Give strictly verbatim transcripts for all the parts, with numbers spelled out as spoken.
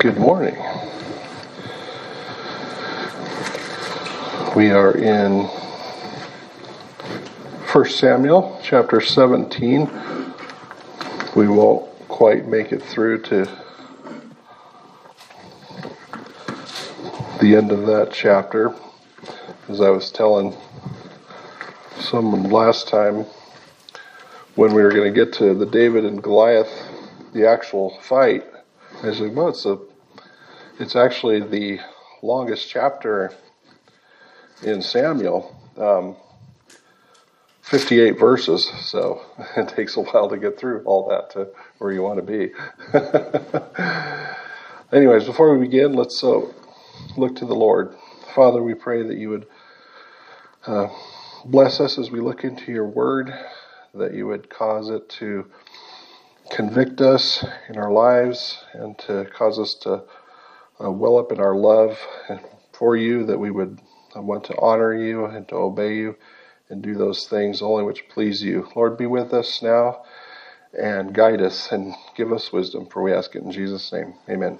Good morning. We are in First Samuel chapter seventeen. We won't quite make it through to the end of that chapter. As I was telling someone last time, when we were going to get to the David and Goliath, the actual fight, I said, well, it's, a, it's actually the longest chapter in Samuel, um, fifty-eight verses, so it takes a while to get through all that to where you want to be. Anyways, before we begin, let's uh, look to the Lord. Father, we pray that you would uh, bless us as we look into your word, that you would cause it to convict us in our lives and to cause us to uh, well up in our love for you, that we would uh, want to honor you and to obey you and do those things only which please you. Lord, be with us now and guide us and give us wisdom, for we ask it in Jesus' name. Amen.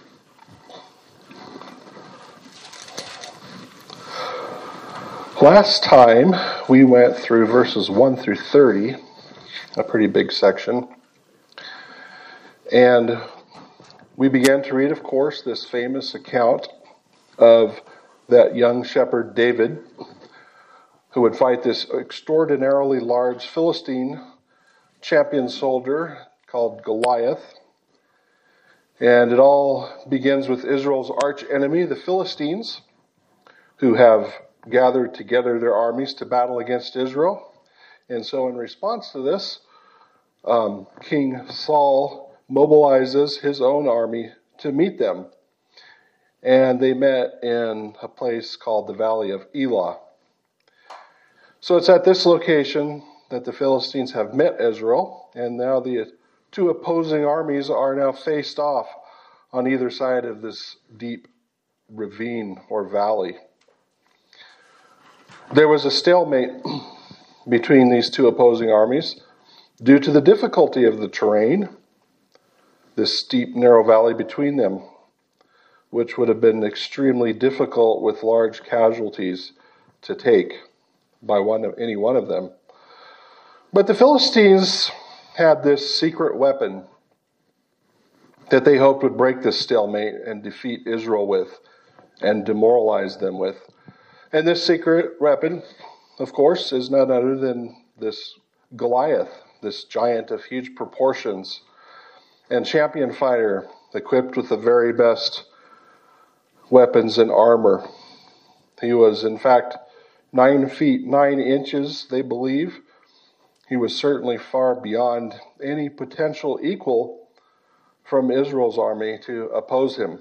Last time we went through verses one through thirty, a pretty big section. And we began to read, of course, this famous account of that young shepherd David, who would fight this extraordinarily large Philistine champion soldier called Goliath. And it all begins with Israel's arch enemy, the Philistines, who have gathered together their armies to battle against Israel. And so in response to this, um, King Saul mobilizes his own army to meet them. And they met in a place called the Valley of Elah. So it's at this location that the Philistines have met Israel, and now the two opposing armies are now faced off on either side of this deep ravine or valley. There was a stalemate between these two opposing armies due to the difficulty of the terrain, this steep, narrow valley between them, which would have been extremely difficult with large casualties to take by one of any one of them. But the Philistines had this secret weapon that they hoped would break this stalemate and defeat Israel with and demoralize them with. And this secret weapon, of course, is none other than this Goliath, this giant of huge proportions and champion fighter equipped with the very best weapons and armor. He was, in fact, nine feet, nine inches, they believe. He was certainly far beyond any potential equal from Israel's army to oppose him.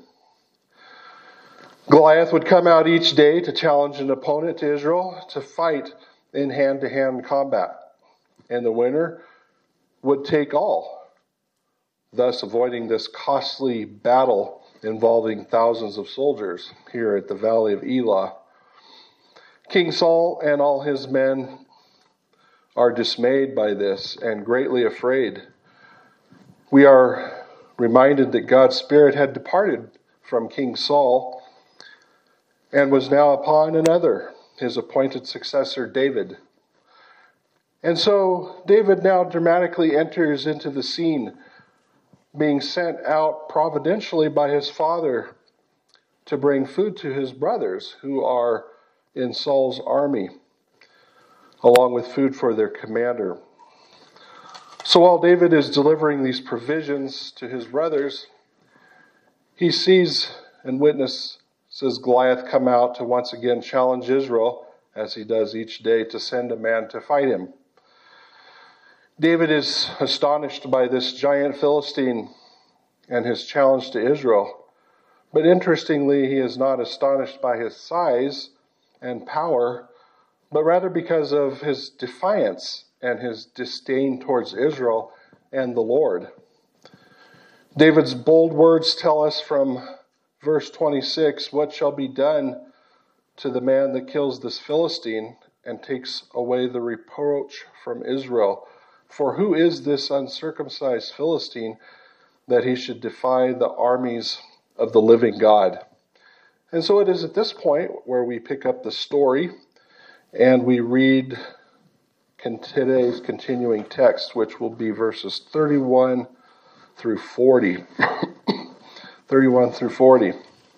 Goliath would come out each day to challenge an opponent to Israel to fight in hand-to-hand combat. And the winner would take all, thus avoiding this costly battle involving thousands of soldiers here at the Valley of Elah. King Saul and all his men are dismayed by this and greatly afraid. We are reminded that God's Spirit had departed from King Saul and was now upon another, his appointed successor, David. And so David now dramatically enters into the scene, being sent out providentially by his father to bring food to his brothers who are in Saul's army, along with food for their commander. So while David is delivering these provisions to his brothers, he sees and witnesses Goliath come out to once again challenge Israel, as he does each day, to send a man to fight him. David is astonished by this giant Philistine and his challenge to Israel. But interestingly, he is not astonished by his size and power, but rather because of his defiance and his disdain towards Israel and the Lord. David's bold words tell us from verse twenty-six, "What shall be done to the man that kills this Philistine and takes away the reproach from Israel? For who is this uncircumcised Philistine that he should defy the armies of the living God. And so it is at this point where we pick up the story and we read today's continuing text, which will be verses thirty-one through forty. thirty-one through forty.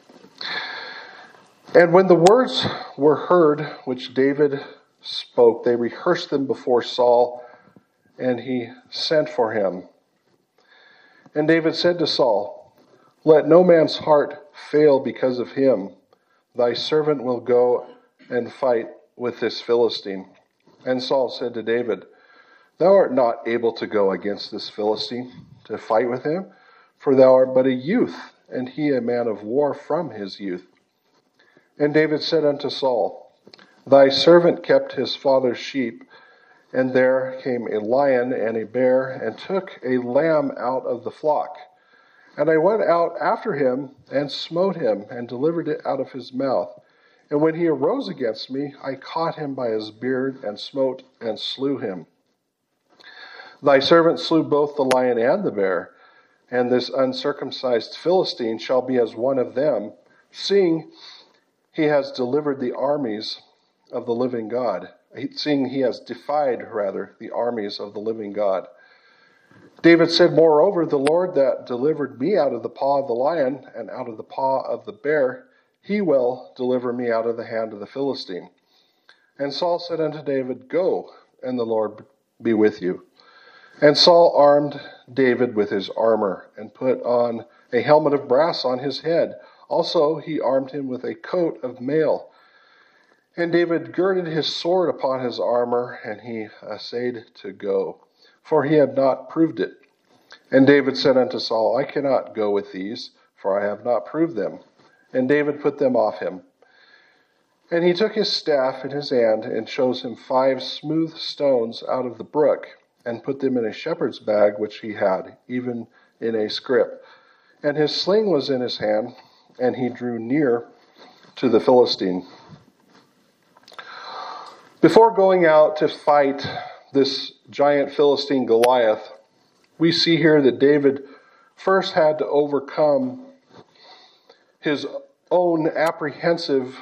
And when the words were heard which David spoke, they rehearsed them before Saul, and he sent for him. And David said to Saul, "Let no man's heart fail because of him. Thy servant will go and fight with this Philistine." And Saul said to David, "Thou art not able to go against this Philistine to fight with him, for thou art but a youth, and he a man of war from his youth." And David said unto Saul, "Thy servant kept his father's sheep, and there came a lion and a bear, and took a lamb out of the flock. And I went out after him, and smote him, and delivered it out of his mouth. And when he arose against me, I caught him by his beard, and smote and slew him. Thy servant slew both the lion and the bear, and this uncircumcised Philistine shall be as one of them, seeing he has delivered the armies of the living God, seeing he has defied, rather, the armies of the living God." David said, "Moreover, the Lord that delivered me out of the paw of the lion and out of the paw of the bear, he will deliver me out of the hand of the Philistine." And Saul said unto David, "Go, and the Lord be with you." And Saul armed David with his armor, and put on a helmet of brass on his head. Also he armed him with a coat of mail. And David girded his sword upon his armor, and he essayed to go, for he had not proved it. And David said unto Saul, "I cannot go with these, for I have not proved them." And David put them off him. And he took his staff in his hand, and chose him five smooth stones out of the brook, and put them in a shepherd's bag which he had, even in a scrip. And his sling was in his hand, and he drew near to the Philistine. Before going out to fight this giant Philistine Goliath, we see here that David first had to overcome his own apprehensive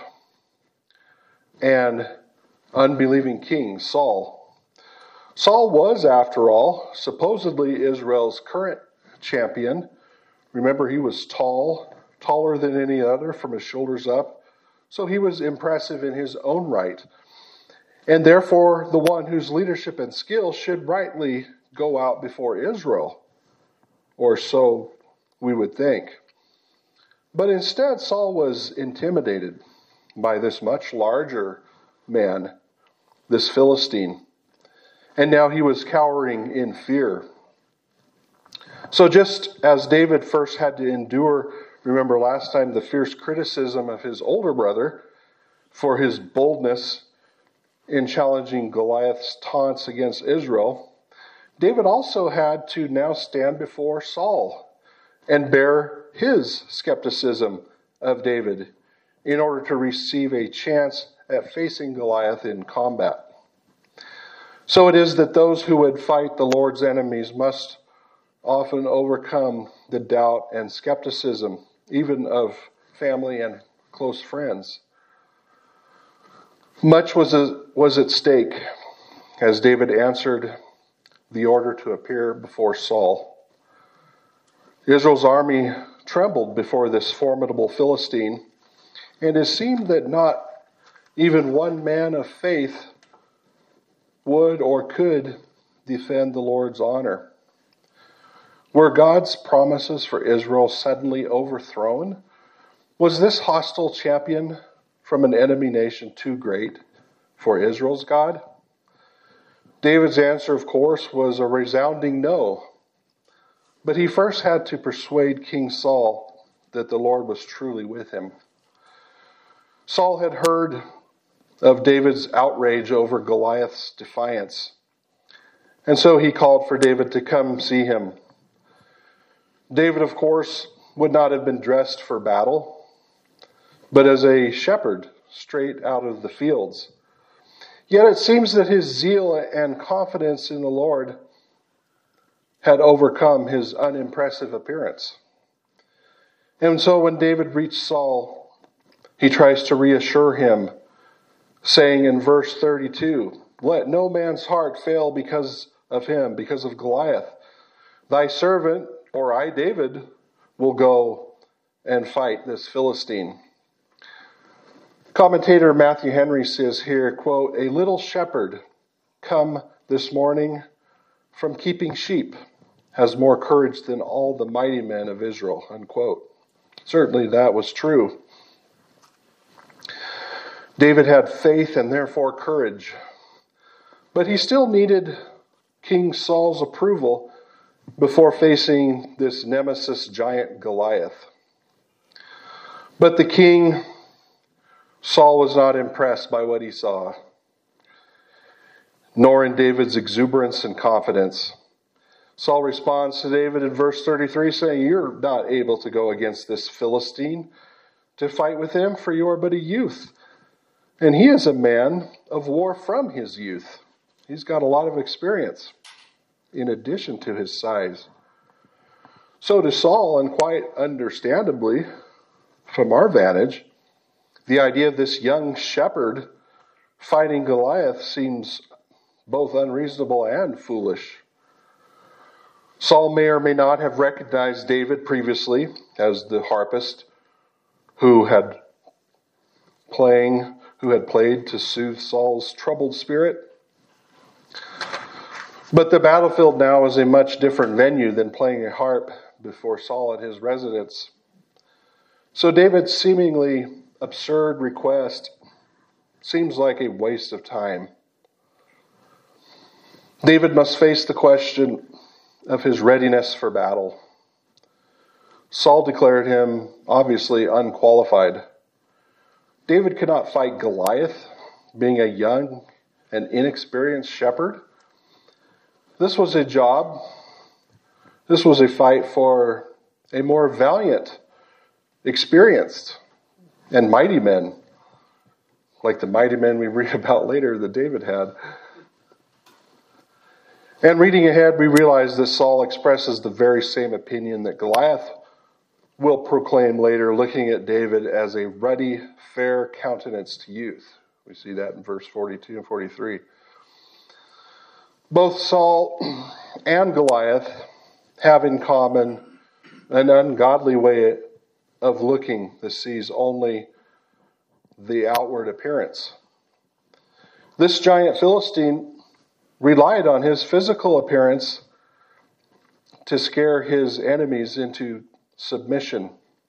and unbelieving king, Saul. Saul was, after all, supposedly Israel's current champion. Remember, he was tall, taller than any other from his shoulders up, so he was impressive in his own right. And therefore, the one whose leadership and skill should rightly go out before Israel, or so we would think. But instead, Saul was intimidated by this much larger man, this Philistine. And now he was cowering in fear. So just as David first had to endure, remember last time, the fierce criticism of his older brother for his boldness in challenging Goliath's taunts against Israel, David also had to now stand before Saul and bear his skepticism of David in order to receive a chance at facing Goliath in combat. So it is that those who would fight the Lord's enemies must often overcome the doubt and skepticism, even of family and close friends. Much was, a, was at stake as David answered the order to appear before Saul. Israel's army trembled before this formidable Philistine, and it seemed that not even one man of faith would or could defend the Lord's honor. Were God's promises for Israel suddenly overthrown? Was this hostile champion from an enemy nation too great for Israel's God? David's answer, of course, was a resounding no. But he first had to persuade King Saul that the Lord was truly with him. Saul had heard of David's outrage over Goliath's defiance, and so he called for David to come see him. David, of course, would not have been dressed for battle, but as a shepherd straight out of the fields. Yet it seems that his zeal and confidence in the Lord had overcome his unimpressive appearance. And so when David reached Saul, he tries to reassure him, saying in verse thirty-two, "Let no man's heart fail because of him, because of Goliath. Thy servant, or I, David, will go and fight this Philistine." Commentator Matthew Henry says here, quote, "A little shepherd come this morning from keeping sheep has more courage than all the mighty men of Israel," unquote. Certainly that was true. David had faith and therefore courage, but he still needed King Saul's approval before facing this nemesis giant Goliath. But the king, Saul, was not impressed by what he saw, nor in David's exuberance and confidence. Saul responds to David in verse thirty-three saying, "You're not able to go against this Philistine to fight with him, for you are but a youth. And he is a man of war from his youth." He's got a lot of experience in addition to his size. So to Saul, and quite understandably from our vantage, the idea of this young shepherd fighting Goliath seems both unreasonable and foolish. Saul may or may not have recognized David previously as the harpist who had playing, who had played to soothe Saul's troubled spirit. But the battlefield now is a much different venue than playing a harp before Saul at his residence. So David's seemingly absurd request seems like a waste of time. David must face the question of his readiness for battle. Saul declared him obviously unqualified. David could not fight Goliath, being a young and inexperienced shepherd. This was a job. This was a fight for a more valiant, experienced, and mighty men, like the mighty men we read about later that David had. And reading ahead, we realize that Saul expresses the very same opinion that Goliath will proclaim later, looking at David as a ruddy, fair countenanced youth. We see that in verse forty-two and forty-three. Both Saul and Goliath have in common an ungodly way of looking that sees only the outward appearance. This giant Philistine relied on his physical appearance to scare his enemies into submission.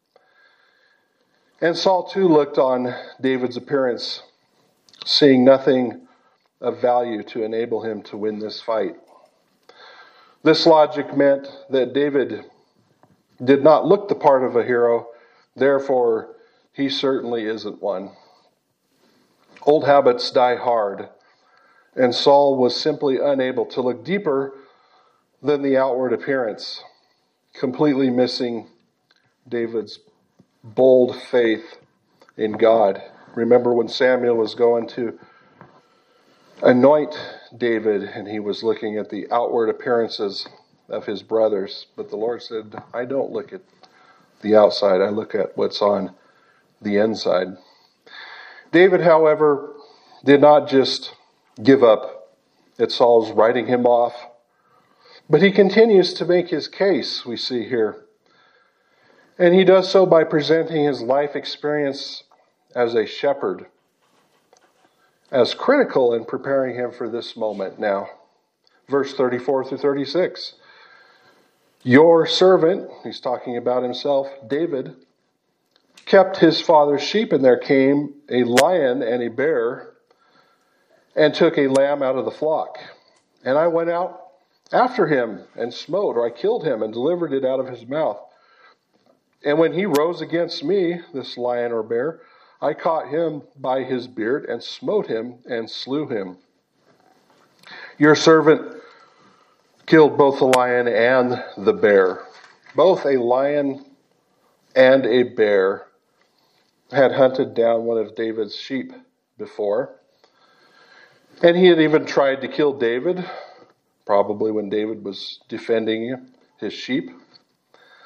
And Saul too looked on David's appearance, seeing nothing of value to enable him to win this fight. This logic meant that David did not look the part of a hero, therefore he certainly isn't one. Old habits die hard, and Saul was simply unable to look deeper than the outward appearance, completely missing David's bold faith in God. Remember when Samuel was going to anoint David and he was looking at the outward appearances of his brothers, but the Lord said, "I don't look at the outside, I look at what's on the inside." David, however, did not just give up at Saul's writing him off, but he continues to make his case, we see here. And he does so by presenting his life experience as a shepherd as critical in preparing him for this moment now. Verse thirty-four through thirty-six. "Your servant," he's talking about himself, David, "kept his father's sheep, and there came a lion and a bear and took a lamb out of the flock. And I went out after him and smote," or I killed him and delivered it out of his mouth. "And when he rose against me," this lion or bear, "I caught him by his beard and smote him and slew him. Your servant killed both the lion and the bear." Both a lion and a bear had hunted down one of David's sheep before. And he had even tried to kill David, probably when David was defending his sheep.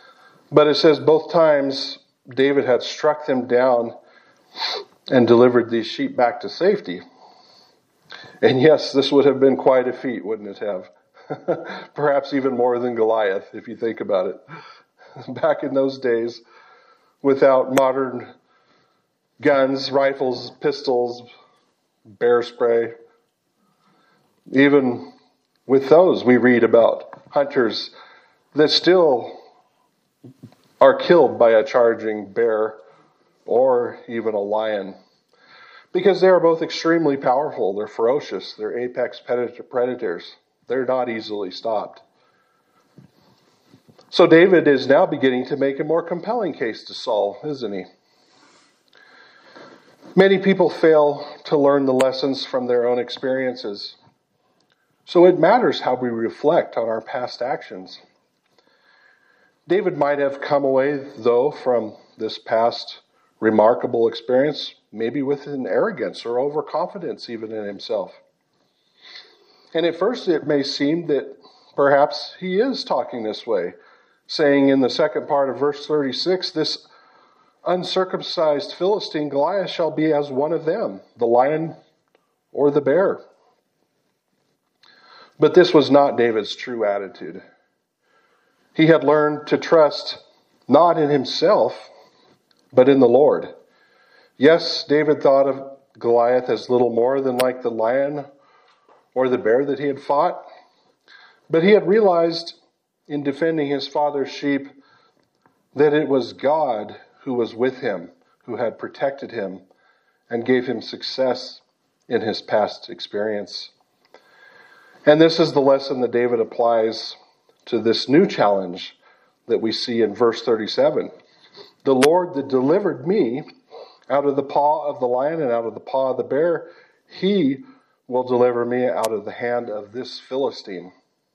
But it says both times David had struck them down and delivered these sheep back to safety. And yes, this would have been quite a feat, wouldn't it have? Perhaps even more than Goliath, if you think about it. Back in those days, without modern guns, rifles, pistols, bear spray, even with those, we read about hunters that still are killed by a charging bear or even a lion. Because they are both extremely powerful. They're ferocious. They're apex predators. They're not easily stopped. So David is now beginning to make a more compelling case to Saul, isn't he? Many people fail to learn the lessons from their own experiences. So it matters how we reflect on our past actions. David might have come away, though, from this past remarkable experience, maybe with an arrogance or overconfidence even in himself. And at first it may seem that perhaps he is talking this way, saying in the second part of verse thirty-six, this uncircumcised Philistine Goliath shall be as one of them, the lion or the bear. But this was not David's true attitude. He had learned to trust not in himself, but in the Lord. Yes, David thought of Goliath as little more than like the lion or the bear that he had fought, but he had realized in defending his father's sheep that it was God who was with him, who had protected him and gave him success in his past experience. And this is the lesson that David applies to this new challenge that we see in verse thirty-seven. The Lord that delivered me out of the paw of the lion and out of the paw of the bear, he will deliver me out of the hand of this Philistine.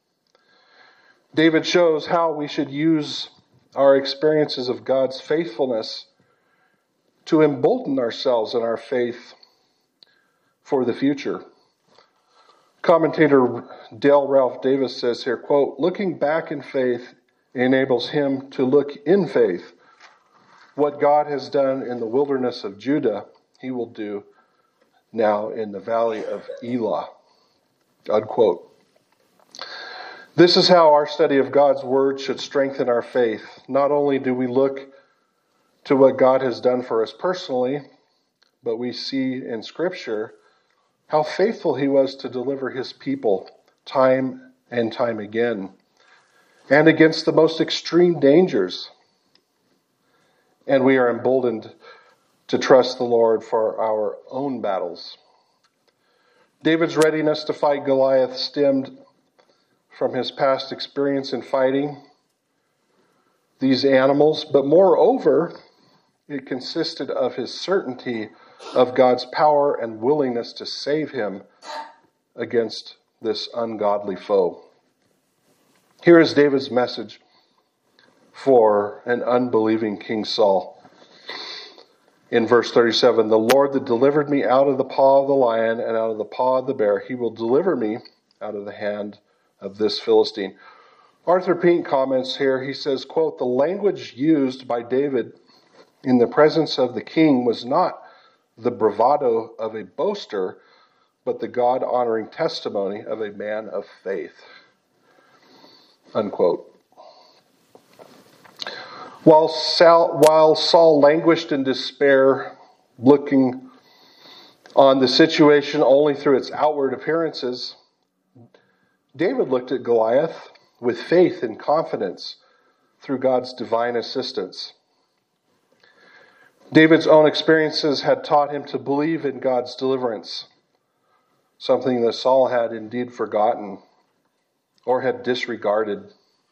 David shows how we should use our experiences of God's faithfulness to embolden ourselves in our faith for the future. Commentator Dale Ralph Davis says here, quote, looking back in faith enables him to look in faith. What God has done in the wilderness of Judah, he will do now in the valley of Elah. Unquote. This is how our study of God's word should strengthen our faith. Not only do we look to what God has done for us personally, but we see in Scripture how faithful he was to deliver his people time and time again, and against the most extreme dangers. And we are emboldened to trust the Lord for our own battles. David's readiness to fight Goliath stemmed from his past experience in fighting these animals, but moreover, it consisted of his certainty of God's power and willingness to save him against this ungodly foe. Here is David's message for an unbelieving King Saul. In verse thirty-seven, the Lord that delivered me out of the paw of the lion and out of the paw of the bear, he will deliver me out of the hand of this Philistine. Arthur Pink comments here, he says, quote, the language used by David in the presence of the king was not the bravado of a boaster, but the God-honoring testimony of a man of faith. Unquote. While Saul, while Saul languished in despair, looking on the situation only through its outward appearances, David looked at Goliath with faith and confidence through God's divine assistance. David's own experiences had taught him to believe in God's deliverance, something that Saul had indeed forgotten or had disregarded.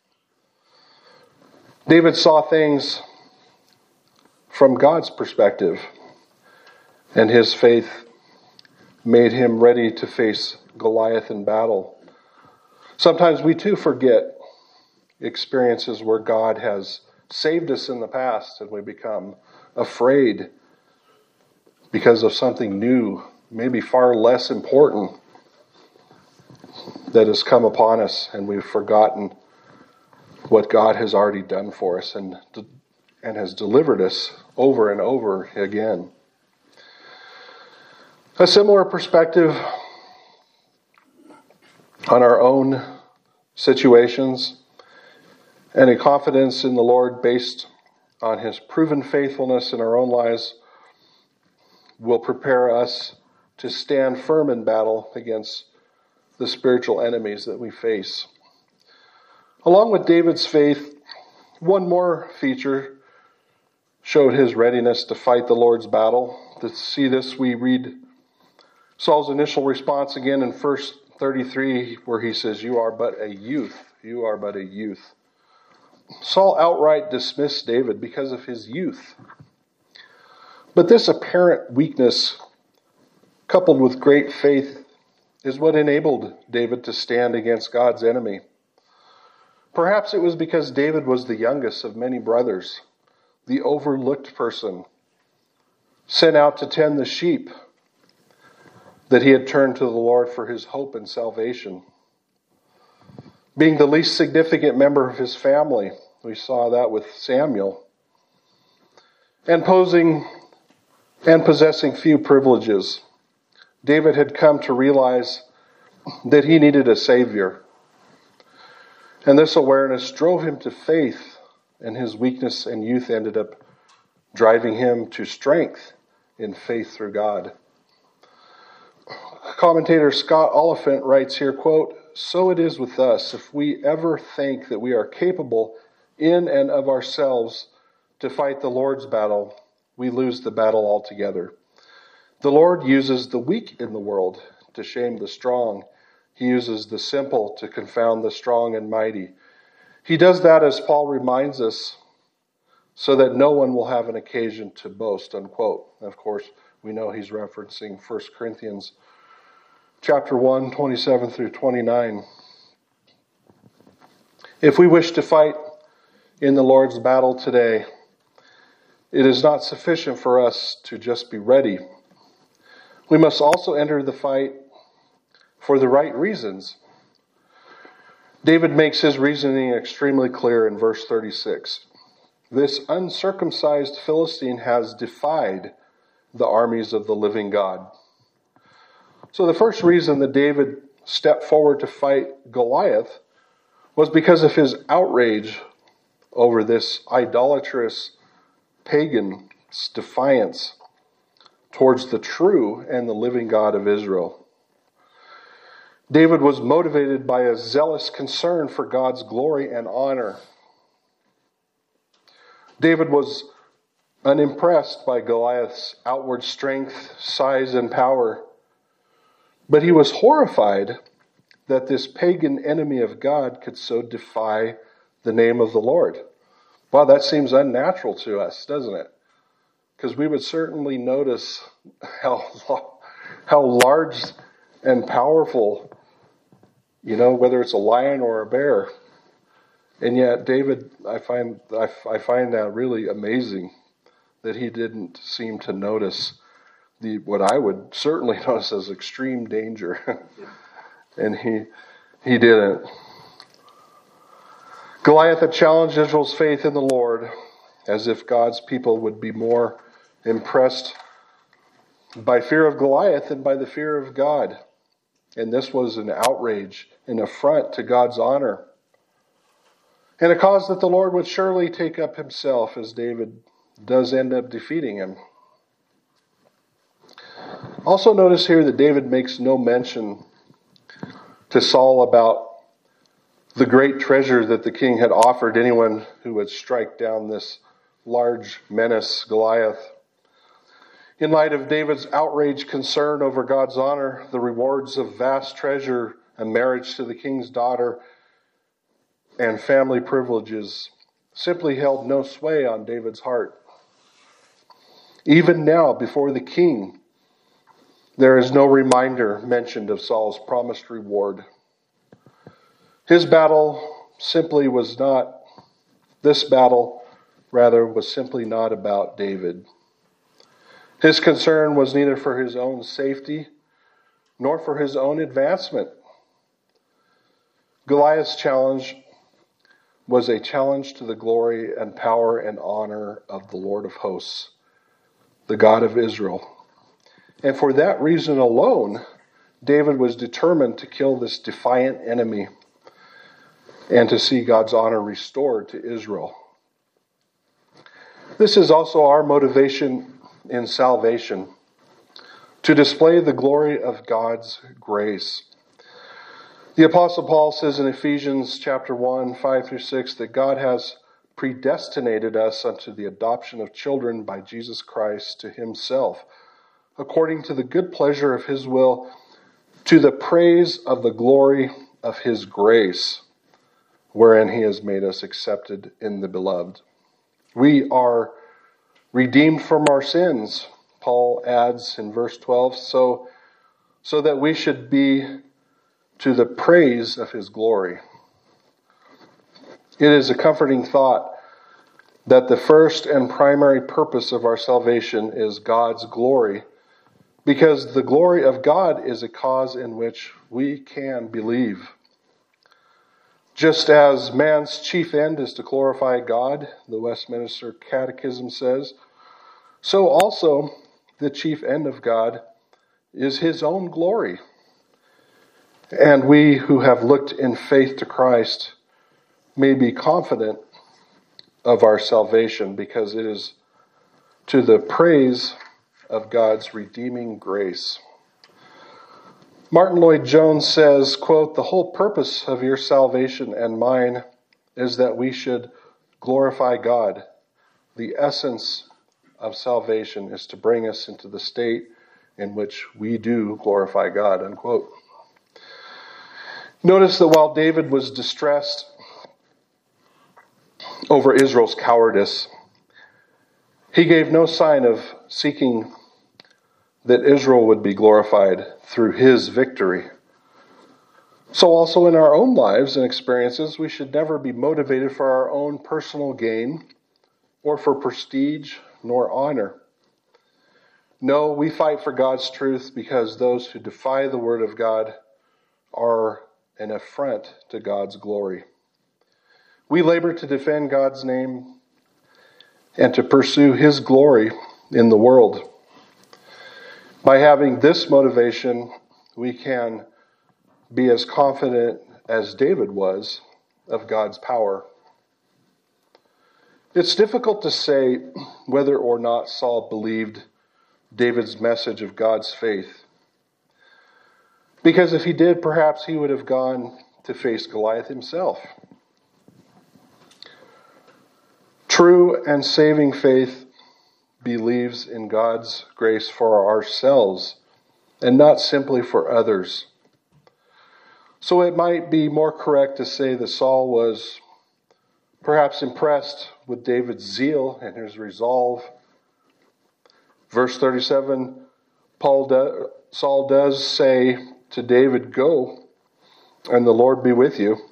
David saw things from God's perspective, and his faith made him ready to face Goliath in battle. Sometimes we too forget experiences where God has saved us in the past and we become afraid because of something new, maybe far less important, that has come upon us and we've forgotten what God has already done for us and, and has delivered us over and over again. A similar perspective on our own situations and a confidence in the Lord based on His proven faithfulness in our own lives will prepare us to stand firm in battle against the spiritual enemies that we face. Along with David's faith, one more feature showed his readiness to fight the Lord's battle. To see this, we read Saul's initial response again in verse thirty-three, where he says, "You are but a youth. You are but a youth." Saul outright dismissed David because of his youth. But this apparent weakness, coupled with great faith, is what enabled David to stand against God's enemy. Perhaps it was because David was the youngest of many brothers, the overlooked person, sent out to tend the sheep, that he had turned to the Lord for his hope and salvation. Being the least significant member of his family, we saw that with Samuel, and posing and possessing few privileges, David had come to realize that he needed a Savior. And this awareness drove him to faith, and his weakness and youth ended up driving him to strength in faith through God. Commentator Scott Oliphant writes here, quote, "So it is with us. If we ever think that we are capable in and of ourselves to fight the Lord's battle, we lose the battle altogether. The Lord uses the weak in the world to shame the strong. He uses the simple to confound the strong and mighty. He does that, as Paul reminds us, so that no one will have an occasion to boast," unquote. Of course, we know he's referencing First Corinthians chapter one, twenty-seven through twenty-nine. If we wish to fight in the Lord's battle today, it is not sufficient for us to just be ready. We must also enter the fight for the right reasons. David makes his reasoning extremely clear in verse thirty-six. "This uncircumcised Philistine has defied the armies of the living God." So the first reason that David stepped forward to fight Goliath was because of his outrage over this idolatrous pagan's defiance towards the true and the living God of Israel. David was motivated by a zealous concern for God's glory and honor. David was unimpressed by Goliath's outward strength, size, and power, but he was horrified that this pagan enemy of God could so defy the name of the Lord. Wow, that seems unnatural to us, doesn't it? Because we would certainly notice how how large and powerful, you know, whether it's a lion or a bear. And yet David, I find I, I find that really amazing that he didn't seem to notice the what I would certainly notice as extreme danger. And he he didn't. Goliath had challenged Israel's faith in the Lord, as if God's people would be more impressed by fear of Goliath than by the fear of God. And this was an outrage, an affront to God's honor, and a cause that the Lord would surely take up himself, as David does end up defeating him. Also notice here that David makes no mention to Saul about the great treasure that the king had offered anyone who would strike down this large menace, Goliath. In light of David's outraged concern over God's honor, the rewards of vast treasure and marriage to the king's daughter and family privileges simply held no sway on David's heart. Even now, before the king, there is no reminder mentioned of Saul's promised reward. His battle simply was not, this battle, rather, was simply not about David. His concern was neither for his own safety nor for his own advancement. Goliath's challenge was a challenge to the glory and power and honor of the Lord of hosts, the God of Israel. And for that reason alone, David was determined to kill this defiant enemy and to see God's honor restored to Israel. This is also our motivation in salvation, to display the glory of God's grace. The Apostle Paul says in Ephesians chapter one, five through six, that God has predestinated us unto the adoption of children by Jesus Christ to himself, according to the good pleasure of his will, to the praise of the glory of his grace, wherein he has made us accepted in the beloved. We are redeemed from our sins, Paul adds in verse twelve, so, so that we should be to the praise of his glory. It is a comforting thought that the first and primary purpose of our salvation is God's glory, because the glory of God is a cause in which we can believe. Just as man's chief end is to glorify God, the Westminster Catechism says, so also the chief end of God is his own glory. And we who have looked in faith to Christ may be confident of our salvation, because it is to the praise of God's redeeming grace. Martin Lloyd-Jones says, quote, "The whole purpose of your salvation and mine is that we should glorify God. The essence of salvation is to bring us into the state in which we do glorify God," unquote. Notice that while David was distressed over Israel's cowardice, he gave no sign of seeking that Israel would be glorified through his victory. So also in our own lives and experiences, we should never be motivated for our own personal gain or for prestige nor honor. No, we fight for God's truth because those who defy the word of God are an affront to God's glory. We labor to defend God's name and to pursue his glory in the world. By having this motivation, we can be as confident as David was of God's power. It's difficult to say whether or not Saul believed David's message of God's faith, because if he did, perhaps he would have gone to face Goliath himself. True and saving faith believes in God's grace for ourselves and not simply for others. So it might be more correct to say that Saul was perhaps impressed with David's zeal and his resolve. Verse thirty-seven, Paul do, Saul does say to David, "Go, and the Lord be with you."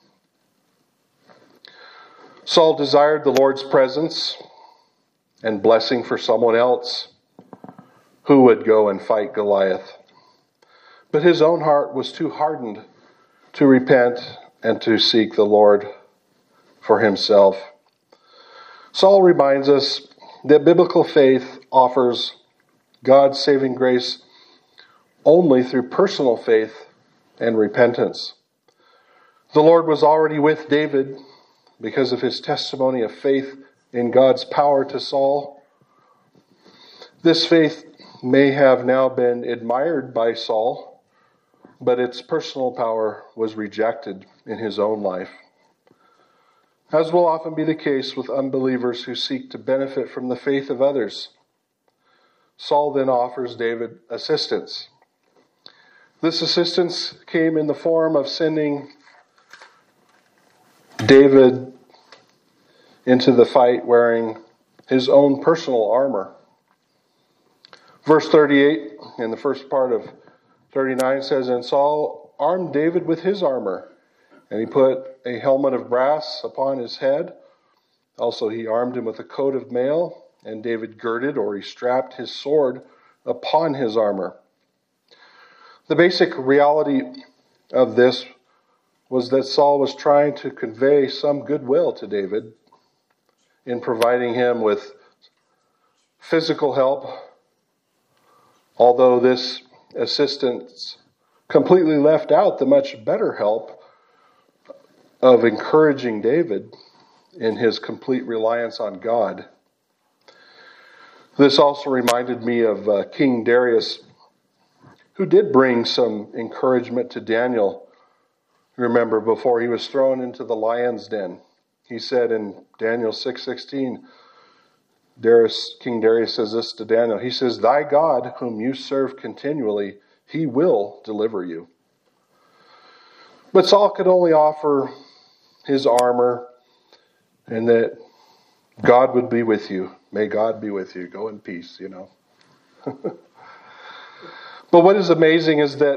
Saul desired the Lord's presence and blessing for someone else who would go and fight Goliath. But his own heart was too hardened to repent and to seek the Lord for himself. Saul reminds us that biblical faith offers God's saving grace only through personal faith and repentance. The Lord was already with David because of his testimony of faith in God's power to Saul. This faith may have now been admired by Saul, but its personal power was rejected in his own life. As will often be the case with unbelievers who seek to benefit from the faith of others, Saul then offers David assistance. This assistance came in the form of sending David into the fight wearing his own personal armor. Verse thirty-eight, in the first part of thirty-nine, says, "And Saul armed David with his armor, and he put a helmet of brass upon his head. Also he armed him with a coat of mail, and David girded," or he strapped, "his sword upon his armor." The basic reality of this was that Saul was trying to convey some goodwill to David in providing him with physical help, although this assistance completely left out the much better help of encouraging David in his complete reliance on God. This also reminded me of uh, King Darius, who did bring some encouragement to Daniel. Remember, before he was thrown into the lion's den, he said in Daniel six sixteen, Darius, King Darius says this to Daniel. He says, "Thy God, whom you serve continually, he will deliver you." But Saul could only offer his armor and that God would be with you. May God be with you. Go in peace, you know. But what is amazing is that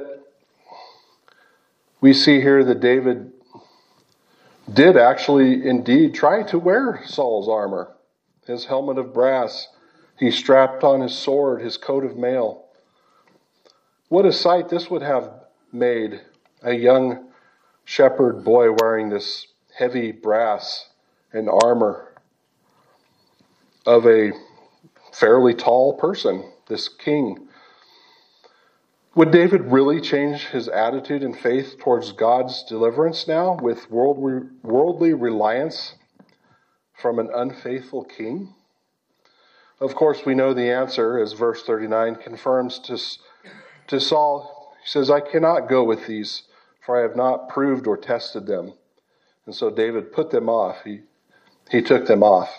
we see here that David did actually indeed try to wear Saul's armor. His helmet of brass. He strapped on his sword, his coat of mail. What a sight this would have made, a young shepherd boy wearing this heavy brass and armor of a fairly tall person, this king. Would David really change his attitude and faith towards God's deliverance now with worldly, worldly reliance from an unfaithful king? Of course, we know the answer, as verse thirty-nine confirms to, to Saul. He says, "I cannot go with these, for I have not proved or tested them." And so David put them off. He, he took them off.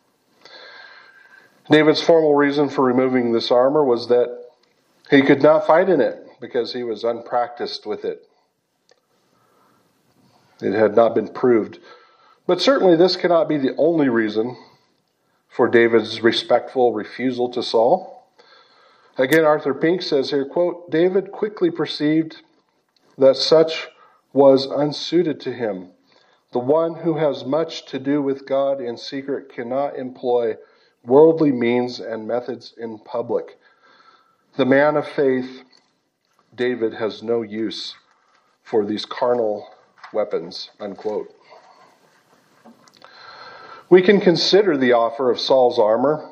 David's formal reason for removing this armor was that he could not fight in it because he was unpracticed with it. It had not been proved. But certainly this cannot be the only reason for David's respectful refusal to Saul. Again, Arthur Pink says here, quote, "David quickly perceived that such was unsuited to him. The one who has much to do with God in secret cannot employ worldly means and methods in public. The man of faith, David, has no use for these carnal weapons," unquote. We can consider the offer of Saul's armor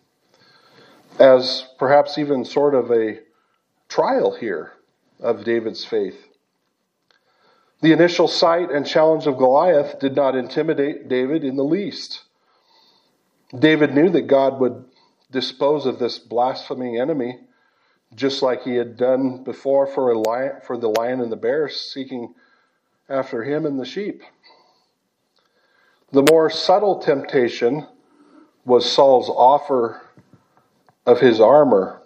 as perhaps even sort of a trial here of David's faith. The initial sight and challenge of Goliath did not intimidate David in the least. David knew that God would dispose of this blaspheming enemy, just like he had done before for a lion, for the lion and the bear seeking after him and the sheep. The more subtle temptation was Saul's offer of his armor.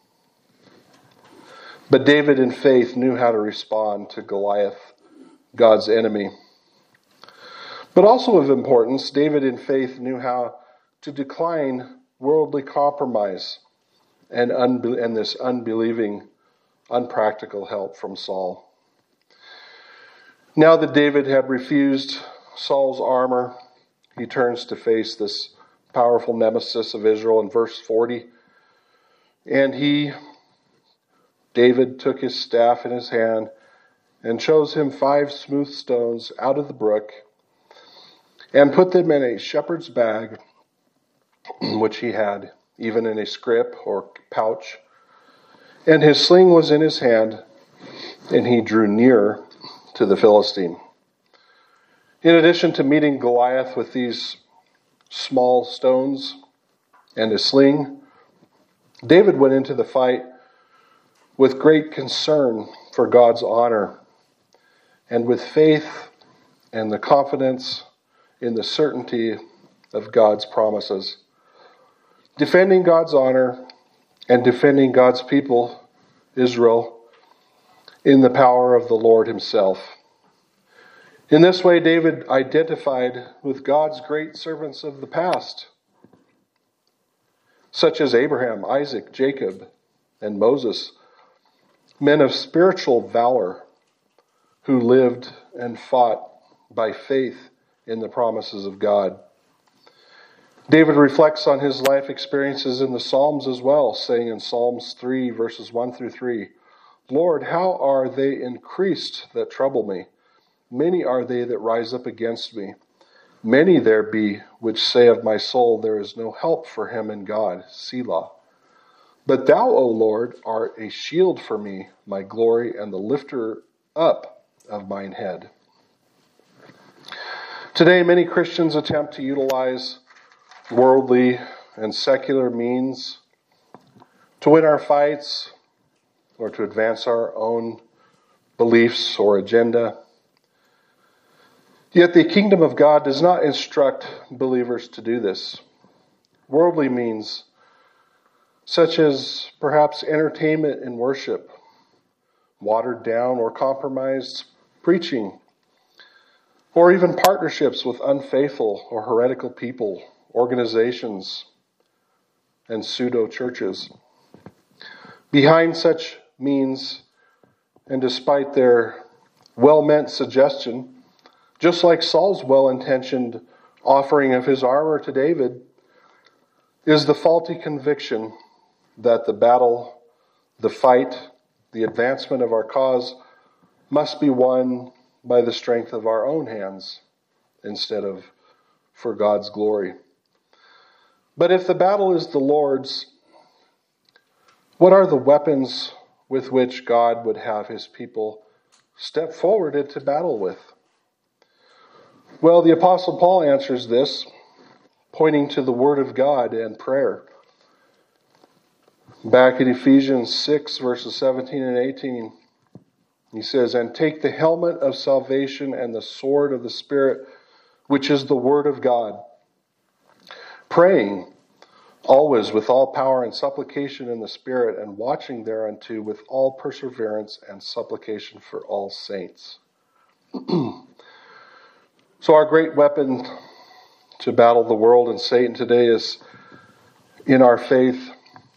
But David in faith knew how to respond to Goliath, God's enemy. But also of importance, David in faith knew how to decline worldly compromise and, unbe- and this unbelieving, unpractical help from Saul. Now that David had refused Saul's armor, he turns to face this powerful nemesis of Israel in verse forty. And he, David, took his staff in his hand and chose him five smooth stones out of the brook and put them in a shepherd's bag, which he had, even in a scrip or pouch. And his sling was in his hand, and he drew near to the Philistine. In addition to meeting Goliath with these small stones and a sling, David went into the fight with great concern for God's honor and with faith and the confidence in the certainty of God's promises. Defending God's honor and defending God's people, Israel, in the power of the Lord himself. In this way, David identified with God's great servants of the past, such as Abraham, Isaac, Jacob, and Moses, men of spiritual valor who lived and fought by faith in the promises of God. David reflects on his life experiences in the Psalms as well, saying in Psalms three, verses one through three, "Lord, how are they increased that trouble me? many are they that rise up against me. Many there be which say of my soul, there is no help for him in God. Selah. But thou, O Lord, art a shield for me, my glory, and the lifter up of mine head. Today, many Christians attempt to utilize worldly and secular means to win our fights or to advance our own beliefs or agenda. Yet the kingdom of God does not instruct believers to do this. Worldly means, such as perhaps entertainment and worship, watered down or compromised preaching, or even partnerships with unfaithful or heretical people, organizations, and pseudo-churches. Behind such means, and despite their well-meant suggestion, just like Saul's well-intentioned offering of his armor to David, is the faulty conviction that the battle, the fight, the advancement of our cause must be won by the strength of our own hands instead of for God's glory. But if the battle is the Lord's, what are the weapons with which God would have his people step forward into battle with? Well, the Apostle Paul answers this, pointing to the Word of God and prayer. Back in Ephesians six, verses seventeen and eighteen, he says, "And take the helmet of salvation and the sword of the Spirit, which is the Word of God, praying always with all power and supplication in the Spirit, and watching thereunto with all perseverance and supplication for all saints." So our great weapon to battle the world and Satan today is in our faith,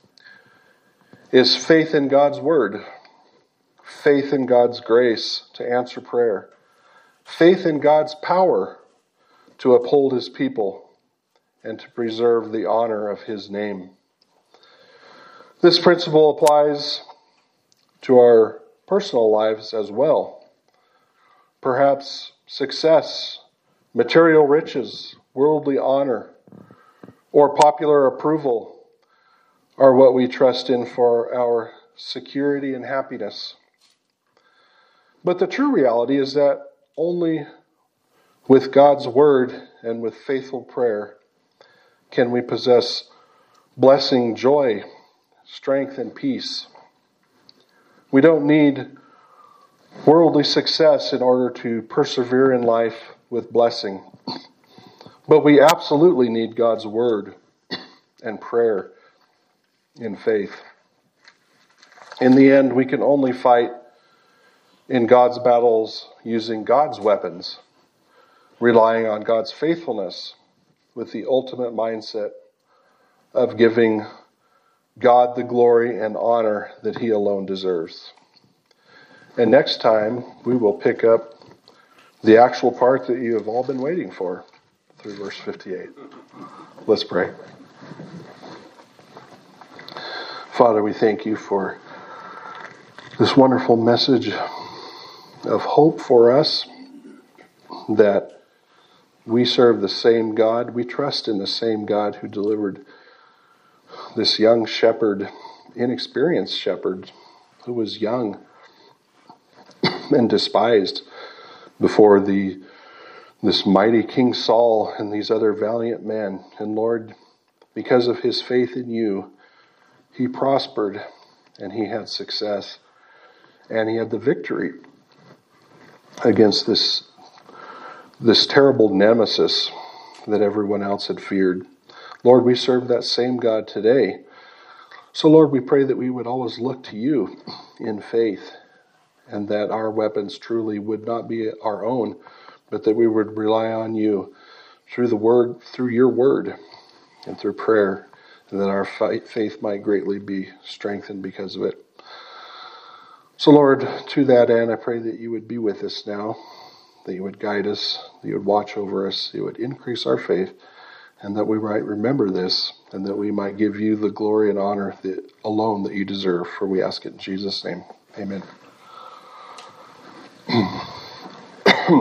is faith in God's Word, faith in God's grace to answer prayer, faith in God's power to uphold his people and to preserve the honor of his name. This principle applies to our personal lives as well. Perhaps success, material riches, worldly honor, or popular approval are what we trust in for our security and happiness. But the true reality is that only with God's Word and with faithful prayer can we possess blessing, joy, strength, and peace. We don't need worldly success in order to persevere in life with blessing. But we absolutely need God's Word and prayer in faith. In the end, we can only fight in God's battles using God's weapons, relying on God's faithfulness with the ultimate mindset of giving God the glory and honor that he alone deserves. And next time, we will pick up the actual part that you have all been waiting for, through verse fifty-eight. Let's pray. Father, we thank you for this wonderful message of hope for us, that we serve the same God. We trust in the same God who delivered this young shepherd, inexperienced shepherd, who was young and despised before the this mighty King Saul and these other valiant men. And Lord, because of his faith in you, he prospered and he had success and he had the victory against this this terrible nemesis that everyone else had feared. Lord, we serve that same God today. So Lord, we pray that we would always look to you in faith, and that our weapons truly would not be our own, but that we would rely on you through the word, through your word, and through prayer, and that our faith might greatly be strengthened because of it. So Lord, to that end, I pray that you would be with us now, that you would guide us, that you would watch over us, that you would increase our faith, and that we might remember this, and that we might give you the glory and honor that alone that you deserve. For we ask it in Jesus' name. Amen.